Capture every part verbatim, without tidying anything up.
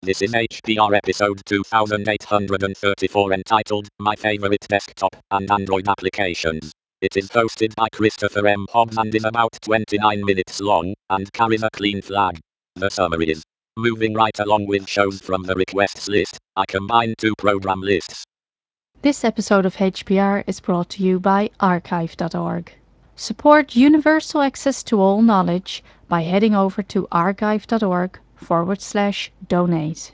This is H P R episode two thousand eight hundred thirty-four entitled My Favorite Desktop and Android Applications. It is hosted by Christopher M. Hobbs and is about twenty-nine minutes long and carries a clean flag. The summary is: moving right along with shows from the requests list, I combine two program lists. This episode of H P R is brought to you by archive dot org. Support universal access to all knowledge by heading over to archive dot org forward slash donate.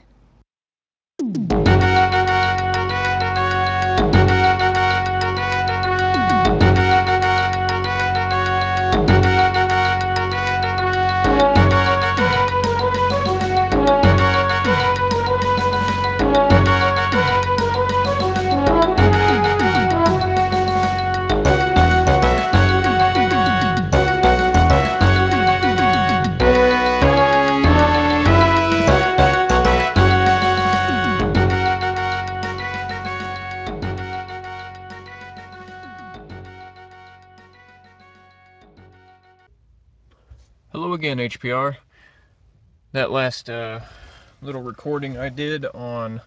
Hello again, H P R. That last uh, little recording I did on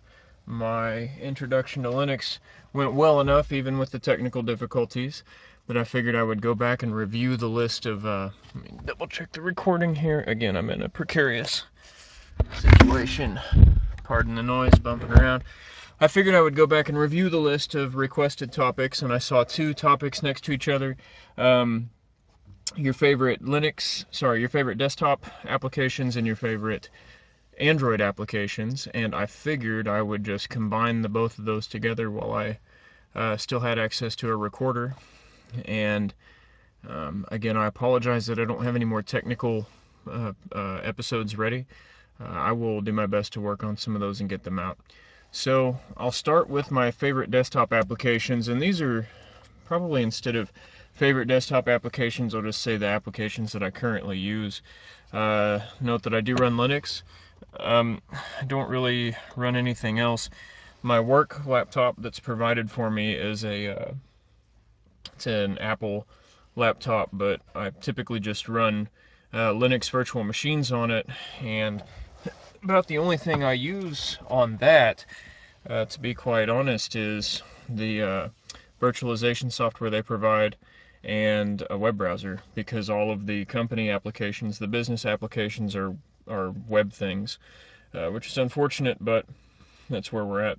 my introduction to Linux went well enough, even with the technical difficulties, that I figured I would go back and review the list of. Uh, let me double check the recording here. Again, I'm in a precarious situation. Pardon the noise bumping around. I figured I would go back and review the list of requested topics, and I saw two topics next to each other. Um, your favorite Linux, sorry, your favorite desktop applications and your favorite Android applications, and I figured I would just combine the both of those together while I uh, still had access to a recorder. And um, again, I apologize that I don't have any more technical uh, uh, episodes ready. Uh, I will do my best to work on some of those and get them out. So I'll start with my favorite desktop applications, and these are probably, instead of favorite desktop applications, I'll just say the applications that I currently use. Uh, note that I do run Linux. Um, I don't really run anything else. My work laptop that's provided for me is a uh, it's an Apple laptop, but I typically just run uh, Linux virtual machines on it, and about the only thing I use on that, uh, to be quite honest, is the uh, virtualization software they provide and a web browser, because all of the company applications, the business applications, are are web things, uh, which is unfortunate, but that's where we're at.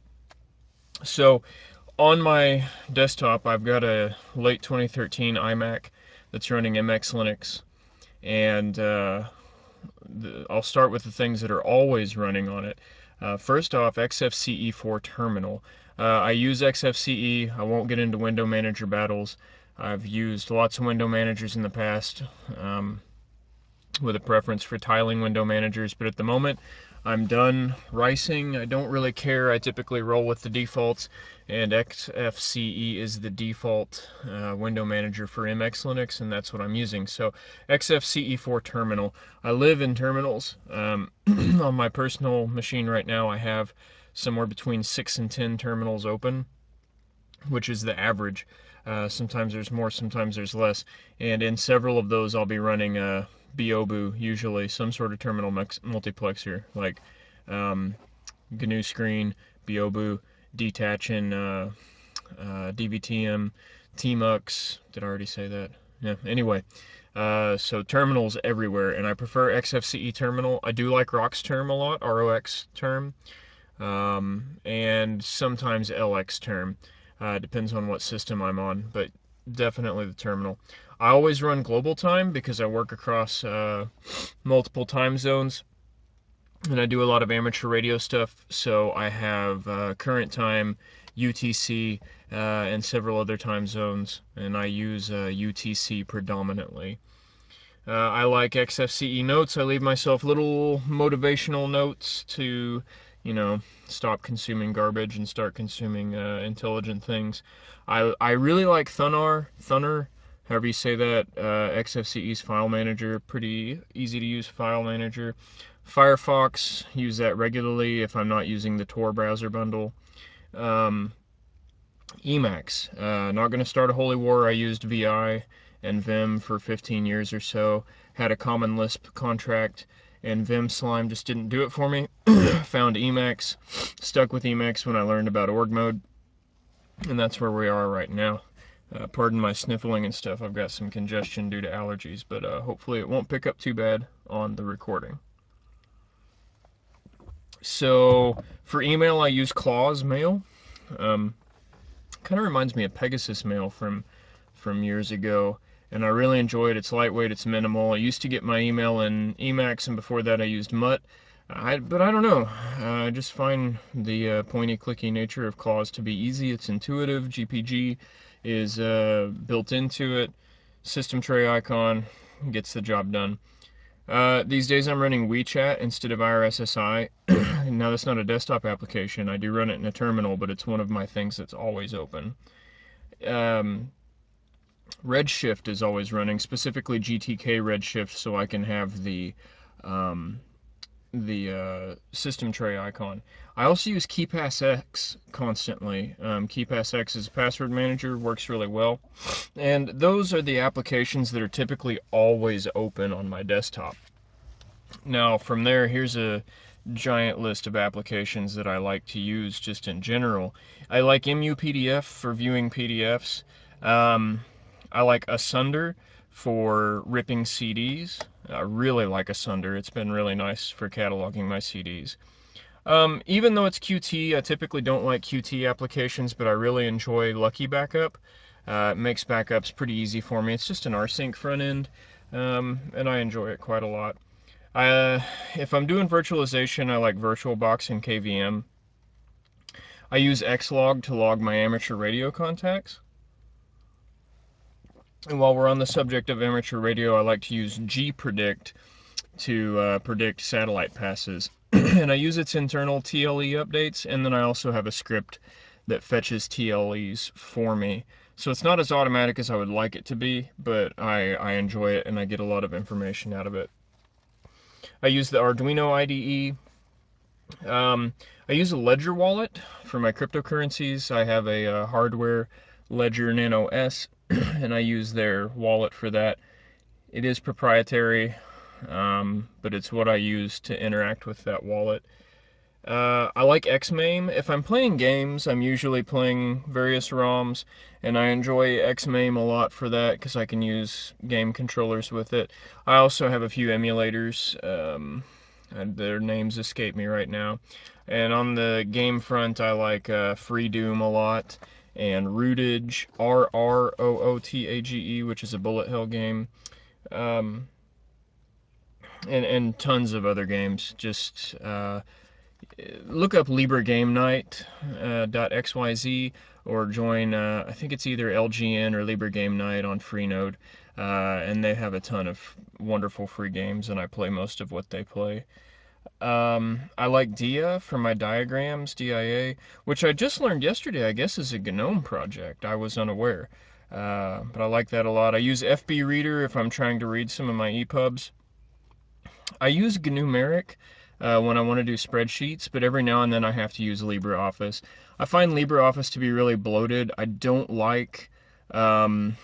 So on my desktop, I've got a late twenty thirteen iMac that's running M X Linux, and uh, the, I'll start with the things that are always running on it. Uh, first off, X F C E four terminal. Uh, I use X F C E. I won't get into window manager battles. I've used lots of window managers in the past, um, with a preference for tiling window managers, but at the moment I'm done ricing. I don't really care. I typically roll with the defaults, and X F C E is the default uh, window manager for M X Linux, and that's what I'm using. So X F C E four terminal. I live in terminals. Um, on my personal machine right now, I have somewhere between six and ten terminals open, which is the average. Uh, sometimes there's more, sometimes there's less. And in several of those, I'll be running a Biobu, usually some sort of terminal multiplexer, like um, G N U Screen, Biobu, Detach, and uh, uh, D V T M, Tmux. Did I already say that? Yeah. Anyway, uh, so terminals everywhere, and I prefer X F C E terminal. I do like RoxTerm a lot, R O X term, um, and sometimes L X term. Uh, depends on what system I'm on, but definitely the terminal. I always run global time because I work across uh, multiple time zones, and I do a lot of amateur radio stuff, so I have uh, current time, U T C, uh, and several other time zones, and I use uh, U T C predominantly. Uh, I like X F C E notes. I leave myself little motivational notes to, you know, stop consuming garbage and start consuming uh, intelligent things. I I really like Thunar, Thunner, however you say that. Uh, X F C E's file manager, pretty easy to use file manager. Firefox, use that regularly if I'm not using the Tor browser bundle. Um, Emacs, uh, not going to start a holy war. I used V I and Vim for fifteen years or so. Had a common Lisp contract, and Vim Slime just didn't do it for me. Found Emacs, stuck with Emacs when I learned about org mode, and that's where we are right now. Uh, pardon my sniffling and stuff. I've got some congestion due to allergies, but uh, hopefully it won't pick up too bad on the recording. So for email, I use Claws Mail. Um, kind of reminds me of Pegasus Mail from from years ago, and I really enjoy it. It's lightweight, it's minimal. I used to get my email in Emacs, and before that I used Mutt. I, but I don't know. Uh, I just find the uh, pointy, clicky nature of Claws to be easy. It's intuitive. G P G is uh, built into it. System tray icon gets the job done. Uh, these days I'm running WeChat instead of I R S S I. Now that's not a desktop application. I do run it in a terminal, but it's one of my things that's always open. Um, Redshift is always running, specifically G T K Redshift, so I can have the um, the uh, system tray icon. I also use KeePassX constantly. Um, KeePassX is a password manager, works really well. And those are the applications that are typically always open on my desktop. Now from there, here's a giant list of applications that I like to use just in general. I like M U P D F for viewing P D Fs. Um, I like Asunder for ripping C Ds. I really like Asunder. It's been really nice for cataloging my C Ds. Um, even though it's Qt, I typically don't like Qt applications, but I really enjoy Lucky Backup. Uh, it makes backups pretty easy for me. It's just an rsync front end, um, and I enjoy it quite a lot. Uh, if I'm doing virtualization, I like VirtualBox and K V M. I use Xlog to log my amateur radio contacts. And while we're on the subject of amateur radio, I like to use gpredict to uh, predict satellite passes. And I use its internal T L E updates, and then I also have a script that fetches T L Es for me. So it's not as automatic as I would like it to be, but I, I enjoy it and I get a lot of information out of it. I use the Arduino I D E. Um, I use a Ledger wallet for my cryptocurrencies. I have a, uh hardware Ledger Nano S, and I use their wallet for that. It is proprietary, um, but it's what I use to interact with that wallet. Uh, I like Xmame. If I'm playing games, I'm usually playing various ROMs, and I enjoy Xmame a lot for that because I can use game controllers with it. I also have a few emulators, um, and their names escape me right now. And on the game front, I like uh, Freedoom a lot, and Rootage, R R O O T A G E, which is a bullet hell game. Um, and, and tons of other games. Just uh, look up Libre Game Night uh, .xyz or join, uh, I think it's either L G N or Libre Game Night on Freenode. Uh, and they have a ton of wonderful free games, and I play most of what they play. Um, I like Dia for my diagrams, D I A, which I just learned yesterday, I guess, is a GNOME project. I was unaware. Uh, but I like that a lot. I use F B Reader if I'm trying to read some of my E P U Bs. I use Gnumeric uh, when I want to do spreadsheets, but every now and then I have to use LibreOffice. I find LibreOffice to be really bloated. I don't like um,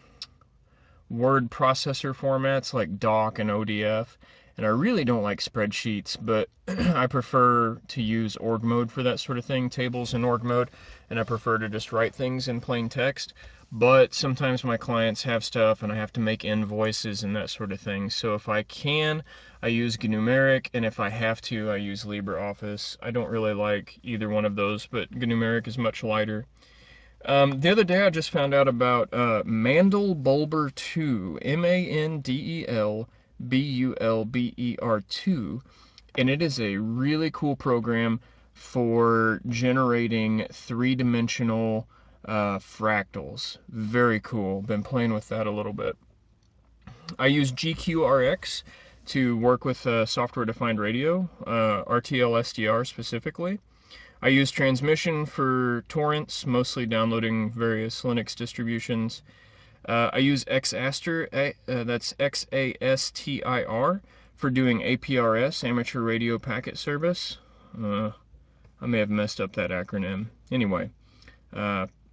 word processor formats like doc and O D F, and I really don't like spreadsheets, but I prefer to use org mode for that sort of thing, tables in org mode, and I prefer to just write things in plain text. But sometimes my clients have stuff and I have to make invoices and that sort of thing. So if I can, I use Gnumeric, and if I have to, I use LibreOffice. I don't really like either one of those, but Gnumeric is much lighter. Um, the other day I just found out about uh, Mandelbulber two, M A N D E L B U L B E R two, and it is a really cool program for generating three-dimensional uh, fractals. Very cool. Been playing with that a little bit. I use G Q R X to work with uh, software-defined radio, uh, R T L S D R specifically. I use Transmission for torrents, mostly downloading various Linux distributions. Uh, I use Xastir, uh, that's X A S T I R, for doing A P R S, Amateur Radio Packet Service. Uh, I may have messed up that acronym. Anyway, uh,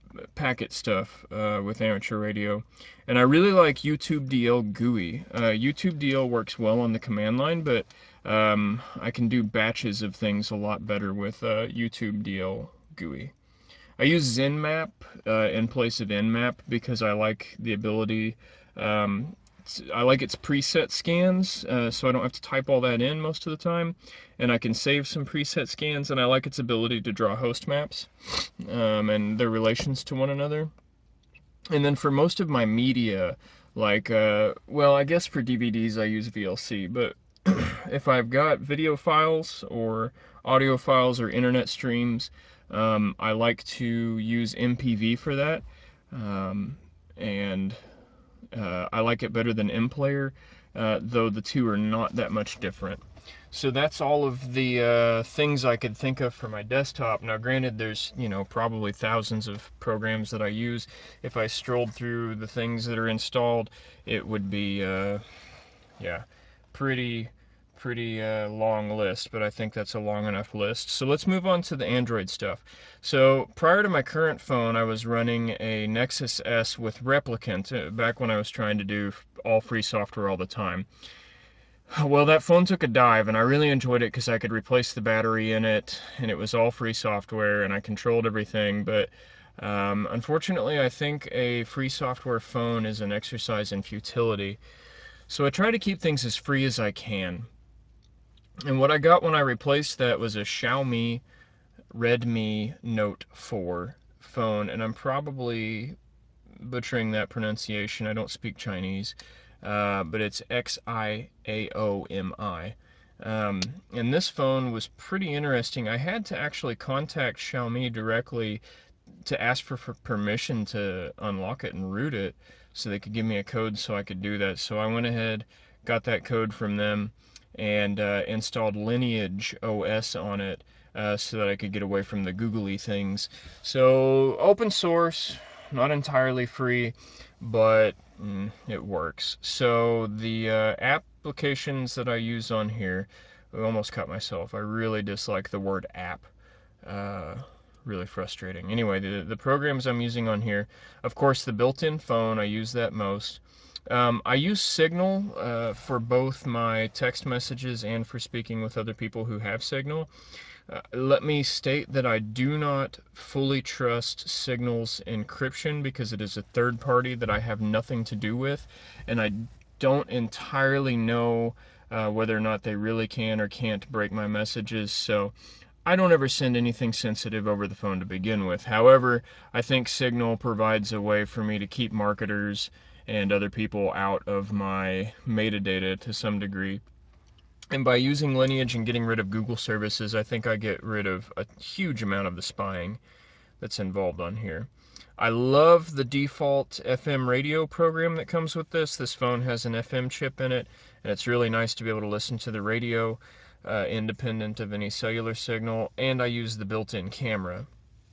packet stuff uh, with amateur radio. And I really like YouTube D L G U I. Uh, YouTube D L works well on the command line, but um, I can do batches of things a lot better with uh, YouTube D L G U I. I use ZenMap uh, in place of Nmap because I like the ability, um, I like its preset scans, uh, so I don't have to type all that in most of the time, and I can save some preset scans, and I like its ability to draw host maps um, and their relations to one another. And then for most of my media, like, uh, well, I guess for D V Ds I use V L C, but if I've got video files or audio files or internet streams, um, I like to use M P V for that. Um, and uh, I like it better than MPlayer, uh, though the two are not that much different. So that's all of the uh, things I could think of for my desktop. Now granted, there's, you know, probably thousands of programs that I use. If I strolled through the things that are installed, it would be, uh, yeah, pretty pretty uh, long list, but I think that's a long enough list. So let's move on to the Android stuff. So prior to my current phone, I was running a Nexus S with Replicant, uh, back when I was trying to do all free software all the time. Well, that phone took a dive, and I really enjoyed it because I could replace the battery in it, and it was all free software, and I controlled everything, but um, unfortunately, I think a free software phone is an exercise in futility. So I try to keep things as free as I can. And what I got when I replaced that was a Xiaomi Redmi Note four phone, and I'm probably butchering that pronunciation. I don't speak Chinese, uh, but it's X I A O M I. Um, and this phone was pretty interesting. I had to actually contact Xiaomi directly to ask for, for permission to unlock it and root it so they could give me a code so I could do that. So I went ahead, got that code from them, and uh, installed Lineage O S on it uh, so that I could get away from the googly things. So open source, not entirely free, but mm, it works. So the uh, applications that I use on here, I almost cut myself. I really dislike the word app. Uh, really frustrating. Anyway, the, the programs I'm using on here, of course, the built-in phone, I use that most. Um, I use Signal uh, for both my text messages and for speaking with other people who have Signal. Uh, let me state that I do not fully trust Signal's encryption because it is a third party that I have nothing to do with, and I don't entirely know uh, whether or not they really can or can't break my messages, so I don't ever send anything sensitive over the phone to begin with. However, I think Signal provides a way for me to keep marketers and other people out of my metadata to some degree. And by using Lineage and getting rid of Google services, I think I get rid of a huge amount of the spying that's involved on here. I love the default F M radio program that comes with this. This phone has an F M chip in it, and it's really nice to be able to listen to the radio uh, independent of any cellular signal, and I use the built-in camera.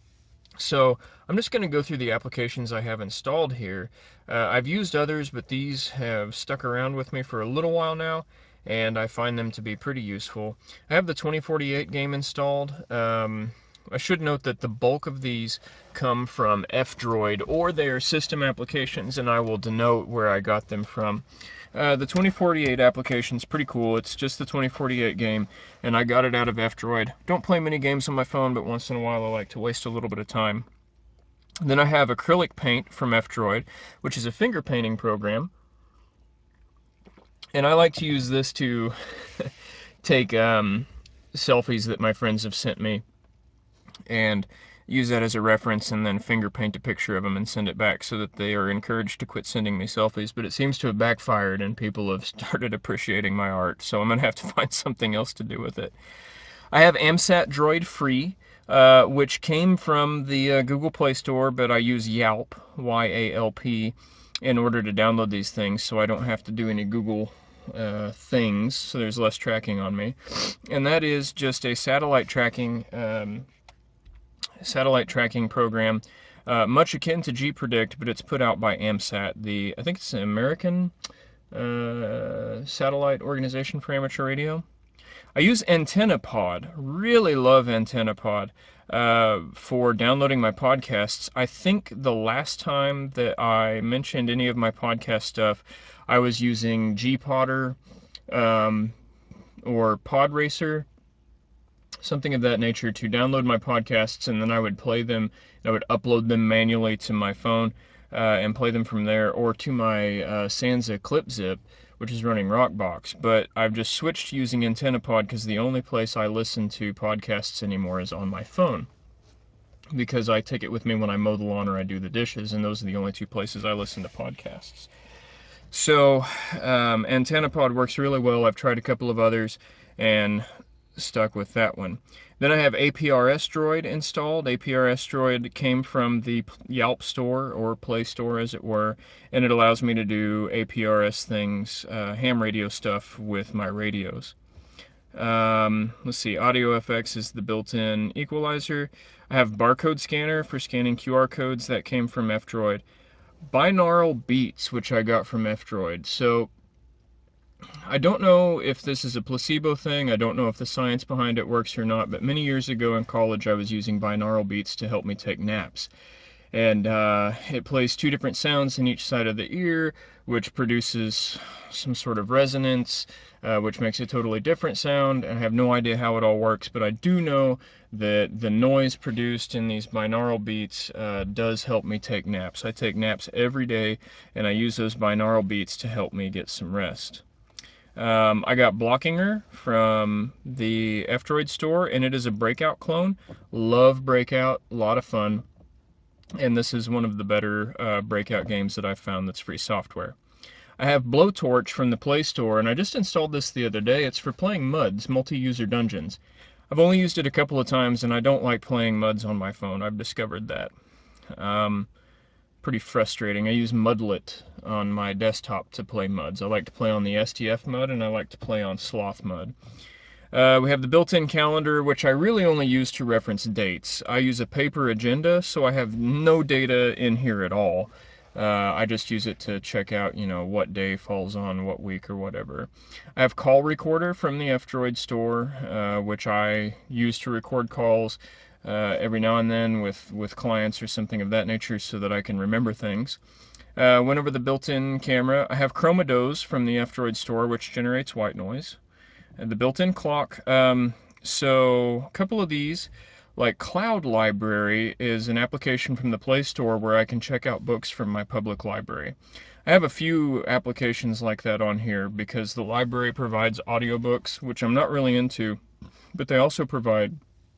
So I'm just going to go through the applications I have installed here. Uh, I've used others, but these have stuck around with me for a little while now, and I find them to be pretty useful. I have the twenty forty-eight game installed. Um, I should note that the bulk of these come from F-Droid, or they are system applications, and I will denote where I got them from. Uh, the twenty forty-eight application is pretty cool. It's just the twenty forty-eight game, and I got it out of F-Droid. Don't play many games on my phone, but once in a while I like to waste a little bit of time. Then I have Acrylic Paint from F-Droid, which is a finger painting program. And I like to use this to take um, selfies that my friends have sent me and use that as a reference and then finger paint a picture of them and send it back so that they are encouraged to quit sending me selfies. But it seems to have backfired and people have started appreciating my art, so I'm going to have to find something else to do with it. I have AMSAT Droid Free, uh, which came from the uh, Google Play Store, but I use Yalp, Y A L P, in order to download these things so I don't have to do any Google uh, things, so there's less tracking on me. And that is just a satellite tracking um, satellite tracking program, uh, much akin to gPredict, but it's put out by AMSAT, the I think it's an American uh, satellite organization for amateur radio. I use AntennaPod. Really love AntennaPod uh, for downloading my podcasts. I think the last time that I mentioned any of my podcast stuff, I was using Gpodder um, or Podracer, something of that nature, to download my podcasts, and then I would play them. I would upload them manually to my phone uh, and play them from there, or to my uh, Sansa ClipZip, which is running Rockbox. But I've just switched to using AntennaPod because the only place I listen to podcasts anymore is on my phone, because I take it with me when I mow the lawn or I do the dishes, and those are the only two places I listen to podcasts. So um, AntennaPod works really well. I've tried a couple of others and stuck with that one. Then I have A P R S Droid installed. A P R S Droid came from the Yelp store, or Play Store as it were, and it allows me to do A P R S things, uh, ham radio stuff with my radios. Um, let's see, AudioFX is the built-in equalizer. I have barcode scanner for scanning Q R codes. That came from F-Droid. Binaural Beats, which I got from F-Droid. So I don't know if this is a placebo thing. I don't know if the science behind it works or not, but many years ago in college I was using binaural beats to help me take naps. And uh, it plays two different sounds in each side of the ear, which produces some sort of resonance, uh, which makes a totally different sound. I have no idea how it all works, but I do know that the noise produced in these binaural beats uh, does help me take naps. I take naps every day, and I use those binaural beats to help me get some rest. Um, I got Blockinger from the F-Droid store, and it is a Breakout clone. Love Breakout, a lot of fun. And this is one of the better uh, Breakout games that I've found that's free software. I have Blowtorch from the Play Store, and I just installed this the other day. It's for playing M U Ds, multi-user dungeons. I've only used it a couple of times, and I don't like playing M U Ds on my phone. I've discovered that. Um, pretty frustrating. I use Mudlet on my desktop to play M U Ds. I like to play on the S T F M U D, and I like to play on Sloth M U D. Uh, we have the built-in calendar, which I really only use to reference dates. I use a paper agenda, so I have no data in here at all. Uh, I just use it to check out, you know, what day falls on what week or whatever. I have Call Recorder from the F-Droid store, uh, which I use to record calls uh, every now and then with, with clients or something of that nature so that I can remember things. Uh, went over the built-in camera. I have Chromadose from the F-Droid store, which generates white noise. And the built-in clock. Um, so a couple of these, like Cloud Library, is an application from the Play Store where I can check out books from my public library. I have a few applications like that on here because the library provides audiobooks, which I'm not really into, but they also provide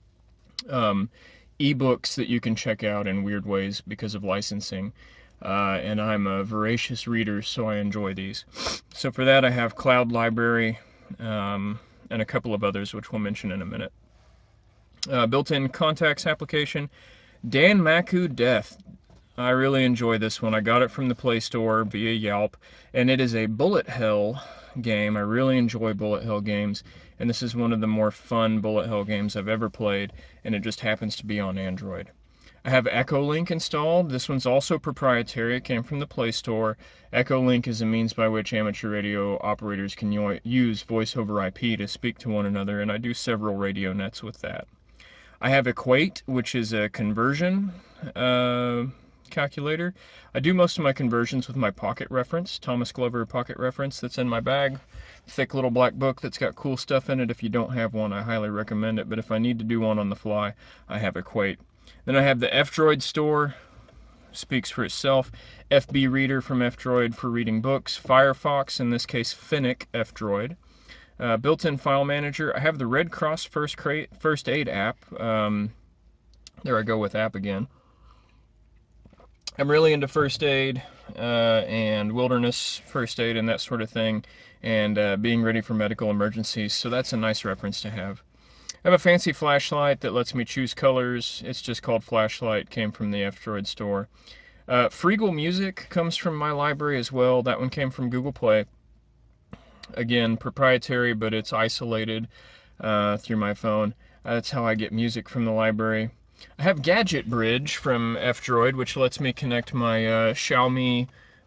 um, ebooks that you can check out in weird ways because of licensing. Uh, and I'm a voracious reader, so I enjoy these. So for that, I have Cloud Library um, and a couple of others, which we'll mention in a minute. Uh, built-in contacts application, Danmaku Death. I really enjoy this one. I got it from the Play Store via Yelp, and it is a bullet hell game. I really enjoy bullet hell games, and this is one of the more fun bullet hell games I've ever played, and it just happens to be on Android. I have Echolink installed. This one's also proprietary. It came from the Play Store. Echolink is a means by which amateur radio operators can use voice over I P to speak to one another, and I do several radio nets with that. I have Equate, which is a conversion uh, calculator. I do most of my conversions with my Pocket Reference, Thomas Glover Pocket Reference, that's in my bag. Thick little black book that's got cool stuff in it. If you don't have one, I highly recommend it, but if I need to do one on the fly, I have Equate. Then I have the F-Droid store, speaks for itself. F B Reader from F-Droid for reading books. Firefox, in this case Finnic F-Droid. Uh, built-in file manager. I have the Red Cross First, First Aid app. Um, there I go with app again. I'm really into first aid uh, and wilderness first aid and that sort of thing, and uh, being ready for medical emergencies, so that's a nice reference to have. I have a fancy flashlight that lets me choose colors. It's just called Flashlight, came from the F-Droid store. Uh, Freegal Music comes from my library as well. That one came from Google Play. Again, proprietary, but it's isolated uh, through my phone. Uh, that's how I get music from the library. I have Gadget Bridge from F-Droid, which lets me connect my uh, Xiaomi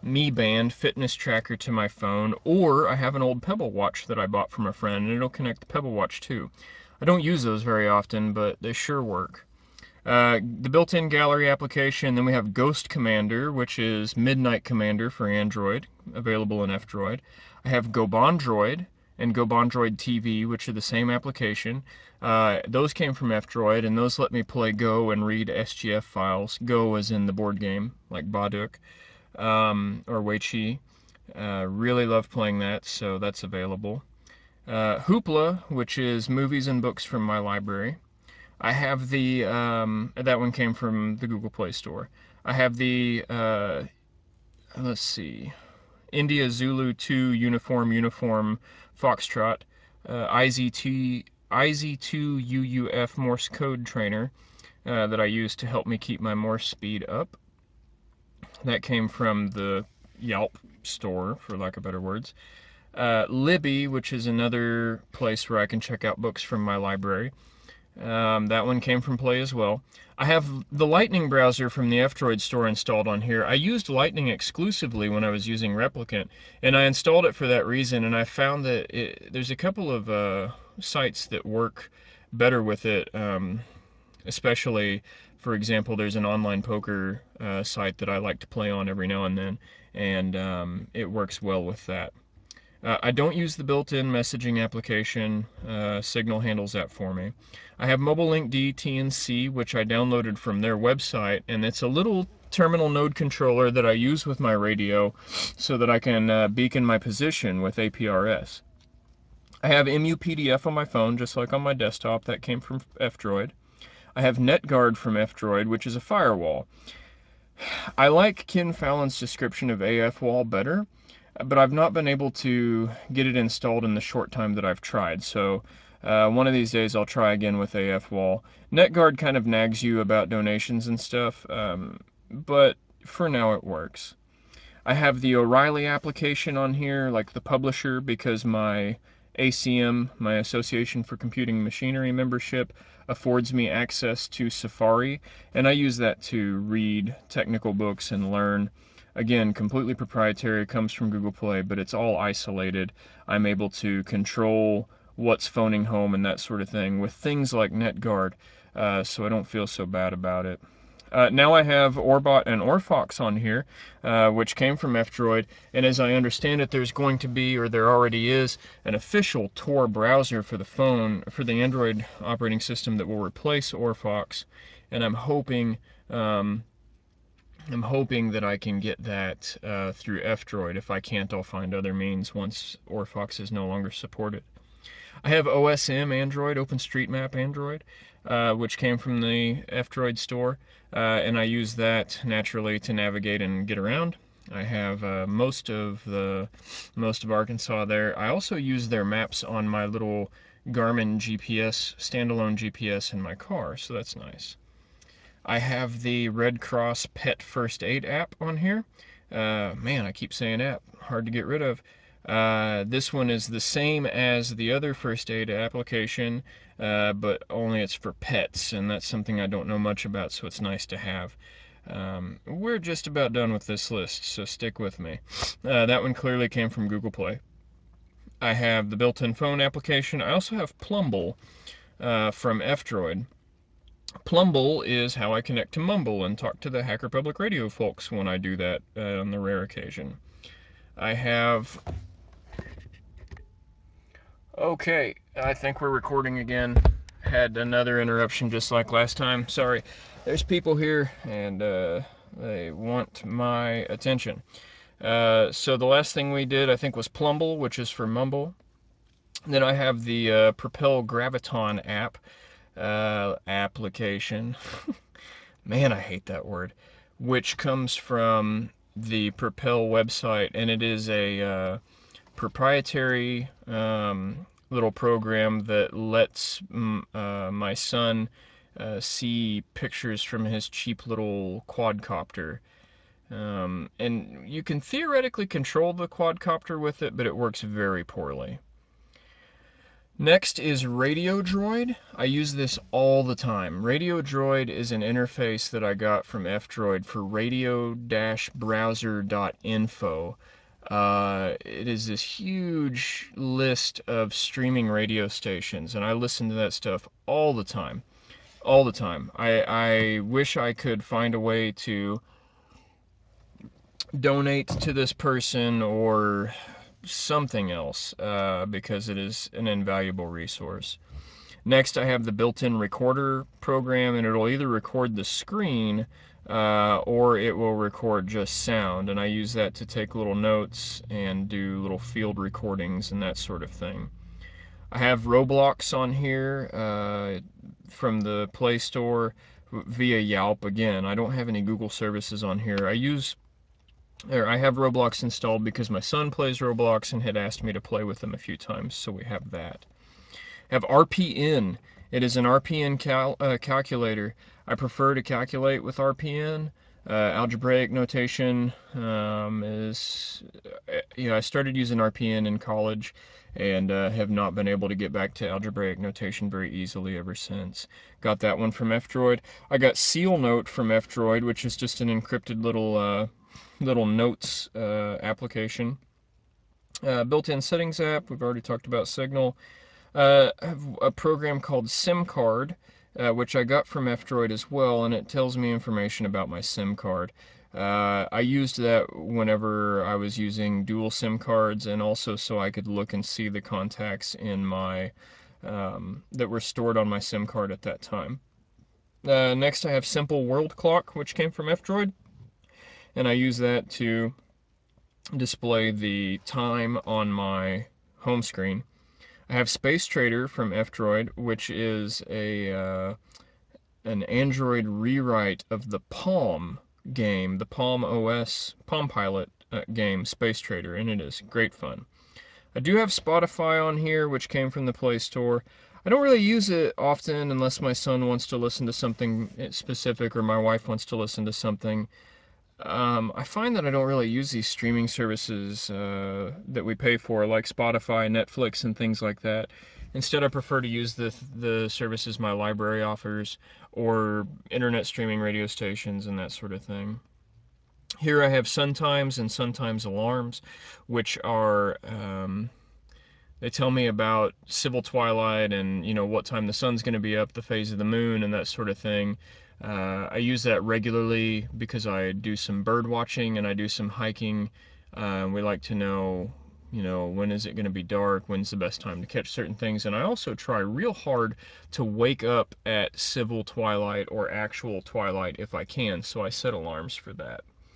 Mi Band fitness tracker to my phone, or I have an old Pebble watch that I bought from a friend, and it'll connect the Pebble watch too. I don't use those very often, but they sure work. Uh, the built-in gallery application, then we have Ghost Commander, which is Midnight Commander for Android, available in F-Droid. I have GoBondroid and GoBondroid T V, which are the same application. Uh, those came from F-Droid, and those let me play Go and read S G F files. Go as in the board game, like Baduk, um, or Weiqi. Uh, really love playing that, so that's available. Uh, Hoopla, which is movies and books from my library. I have the, um, that one came from the Google Play Store. I have the, uh, let's see, India Zulu two Uniform Uniform Foxtrot, uh, I Z two, I Z two U U F Morse code trainer uh, that I use to help me keep my Morse speed up. That came from the Yelp store, for lack of better words. Uh, Libby, which is another place where I can check out books from my library. Um, that one came from Play as well. I have the Lightning browser from the F-Droid store installed on here. I used Lightning exclusively when I was using Replicant, and I installed it for that reason, and I found that it, there's a couple of uh, sites that work better with it, um, especially, for example, there's an online poker uh, site that I like to play on every now and then, and um, it works well with that. Uh, I don't use the built-in messaging application. Uh, Signal handles that for me. I have MobileLink T N C, which I downloaded from their website, and it's a little terminal node controller that I use with my radio so that I can uh, beacon my position with A P R S. I have M U P D F on my phone, just like on my desktop. That came from F-Droid. I have NetGuard from F-Droid, which is a firewall. I like Ken Fallon's description of A F wall better, but I've not been able to get it installed in the short time that I've tried. So uh, one of these days I'll try again with A F wall. NetGuard kind of nags you about donations and stuff, um, but for now it works. I have the O'Reilly application on here, like the publisher, because my A C M, my Association for Computing Machinery membership, affords me access to Safari, and I use that to read technical books and learn. Again, completely proprietary, comes from Google Play, but it's all isolated. I'm able to control what's phoning home and that sort of thing with things like NetGuard, uh, so I don't feel so bad about it. Uh, now I have Orbot and Orfox on here, uh, which came from F-Droid, and as I understand it, there's going to be, or there already is, an official Tor browser for the phone, for the Android operating system that will replace Orfox, and I'm hoping, um, I'm hoping that I can get that uh, through F-Droid. If I can't, I'll find other means once Orfox is no longer supported. I have O S M Android, OpenStreetMap Android, uh, which came from the F-Droid store, uh, and I use that naturally to navigate and get around. I have uh, most of the most of Arkansas there. I also use their maps on my little Garmin G P S, standalone G P S in my car, so that's nice. I have the Red Cross Pet First Aid app on here. Uh, man, I keep saying app, hard to get rid of. Uh, this one is the same as the other first aid application, uh, but only it's for pets, and that's something I don't know much about, so it's nice to have. Um, we're just about done with this list, so stick with me. Uh, that one clearly came from Google Play. I have the built-in phone application. I also have Plumble uh, from F-Droid. Plumble is how I connect to Mumble and talk to the Hacker Public Radio folks when I do that uh, on the rare occasion. I have... Okay, I think we're recording again. Had another interruption just like last time. Sorry. There's people here and uh, they want my attention. Uh, so the last thing we did, I think, was Plumble, which is for Mumble. Then I have the uh, Propel Graviton app. Uh, application. Man, I hate that word. Which comes from the Propel website, and it is a uh, proprietary um, little program that lets mm, uh, my son uh, see pictures from his cheap little quadcopter. Um, and you can theoretically control the quadcopter with it, but it works very poorly. Next is RadioDroid. I use this all the time. RadioDroid is an interface that I got from F-Droid for radio browser dot info. Uh, it is this huge list of streaming radio stations, and I listen to that stuff all the time. All the time. I, I wish I could find a way to donate to this person or something else, uh, because it is an invaluable resource. Next, I have the built-in recorder program, and it'll either record the screen uh, or it will record just sound, and I use that to take little notes and do little field recordings and that sort of thing. I have Roblox on here uh, from the Play Store via Yelp. Again, I don't have any Google services on here. I use or I have Roblox installed because my son plays Roblox and had asked me to play with him a few times, so we have that. I have R P N. It is an R P N cal uh, calculator. I prefer to calculate with R P N. Uh, algebraic notation um, is, uh, you know, I started using R P N in college and uh, have not been able to get back to algebraic notation very easily ever since. Got that one from F-Droid. I got SealNote from F-Droid, which is just an encrypted little uh, little notes uh, application. Uh, built-in settings app, we've already talked about Signal. Uh, I have a program called SIM card, uh, which I got from F-Droid as well, and it tells me information about my SIM card. Uh, I used that whenever I was using dual SIM cards, and also so I could look and see the contacts in my um, that were stored on my SIM card at that time. Uh, next, I have Simple World Clock, which came from F-Droid, and I use that to display the time on my home screen. I have Space Trader from F-Droid, which is a uh, an Android rewrite of the Palm game, the Palm O S, Palm Pilot uh, game, Space Trader, and it is great fun. I do have Spotify on here, which came from the Play Store. I don't really use it often unless my son wants to listen to something specific or my wife wants to listen to something. Um, I find that I don't really use these streaming services uh, that we pay for, like Spotify, Netflix, and things like that. Instead, I prefer to use the the services my library offers, or internet streaming radio stations and that sort of thing. Here I have Sun Times and Sun Times alarms, which are um, they tell me about civil twilight and, you know, what time the sun's going to be up, the phase of the moon, and that sort of thing. Uh, I use that regularly because I do some bird watching and I do some hiking. Uh, we like to know, you know, when is it going to be dark, when's the best time to catch certain things. And I also try real hard to wake up at civil twilight or actual twilight if I can, so I set alarms for that.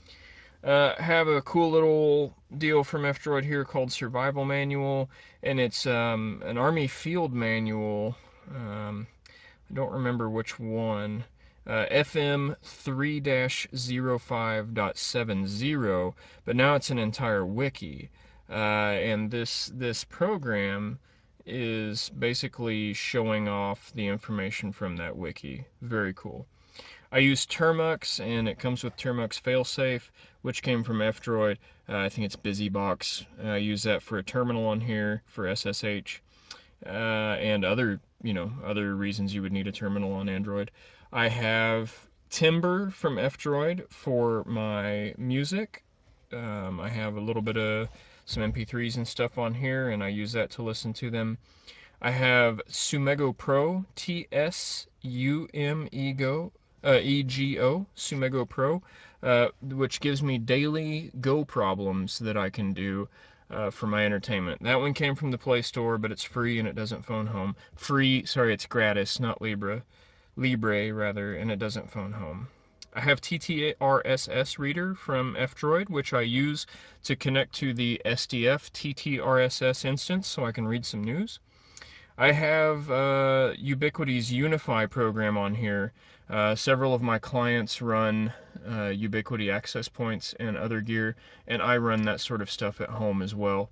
Uh, have a cool little deal from F-Droid here called Survival Manual, and it's um, an Army Field Manual. Um, I don't remember which one. Uh, F M three oh five point seventy, but now it's an entire wiki. Uh, and this this program is basically showing off the information from that wiki. Very cool. I use Termux, and it comes with Termux Failsafe, which came from F-Droid. Uh, I think it's BusyBox. Uh, I use that for a terminal on here for S S H, uh, and other, you know, other reasons you would need a terminal on Android. I have Timber from F-Droid for my music. Um, I have a little bit of some M P threes and stuff on here, and I use that to listen to them. I have Sumego Pro, T S U M E G O, uh, E G O, Sumego Pro, uh, which gives me daily Go problems that I can do uh, for my entertainment. That one came from the Play Store, but it's free and it doesn't phone home. Free, sorry, it's gratis, not Libra. Libre, rather, and it doesn't phone home. I have T T R S S reader from F-Droid, which I use to connect to the S D F T T R S S instance so I can read some news. I have uh, Ubiquiti's Unify program on here. Uh, several of my clients run uh, Ubiquiti access points and other gear, and I run that sort of stuff at home as well.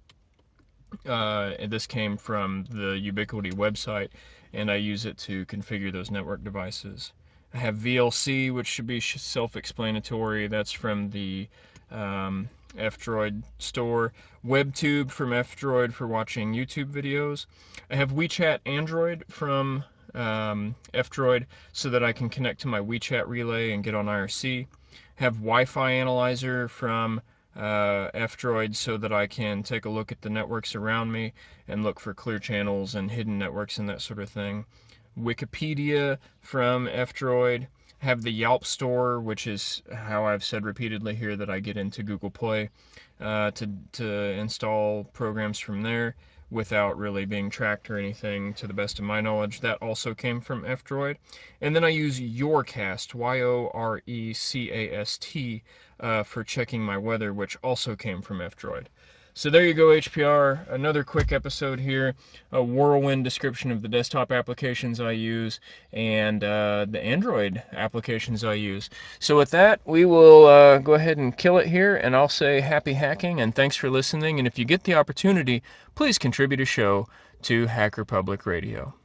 Uh, and this came from the Ubiquiti website, and I use it to configure those network devices. I have V L C, which should be self-explanatory. That's from the um, F-Droid store, WebTube from F-Droid for watching YouTube videos. I have WeChat Android from um, F-Droid so that I can connect to my WeChat relay and get on I R C. Have Wi-Fi Analyzer from uh, F-Droid so that I can take a look at the networks around me and look for clear channels and hidden networks and that sort of thing. Wikipedia from F-Droid. Have the Yelp store, which is how I've said repeatedly here that I get into Google Play uh, to, to install programs from there without really being tracked or anything, to the best of my knowledge. That also came from F-Droid. And then I use Yorecast, Y O R E C A S T, uh, for checking my weather, which also came from F-Droid. So there you go, H P R. Another quick episode here, a whirlwind description of the desktop applications I use and uh, the Android applications I use. So with that, we will uh, go ahead and kill it here, and I'll say happy hacking and thanks for listening. And if you get the opportunity, please contribute a show to Hacker Public Radio.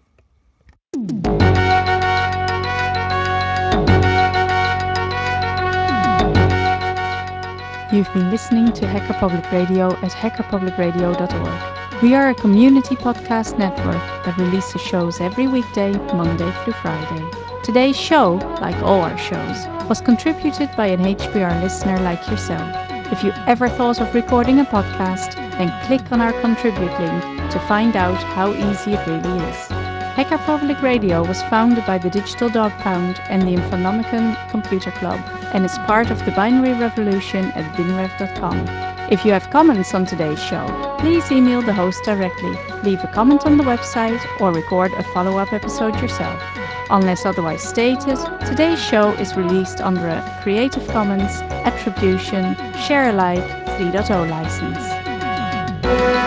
You've been listening to Hacker Public Radio at hacker public radio dot org. We are a community podcast network that releases shows every weekday, Monday through Friday. Today's show, like all our shows, was contributed by an H P R listener like yourself. If you ever thought of recording a podcast, then click on our contribute link to find out how easy it really is. Hacker Public Radio was founded by the Digital Dog Pound and the Infonomicon Computer Club and is part of the binary revolution at binrev dot com. If you have comments on today's show, please email the host directly, leave a comment on the website, or record a follow-up episode yourself. Unless otherwise stated, today's show is released under a Creative Commons Attribution Share Alike three point oh license.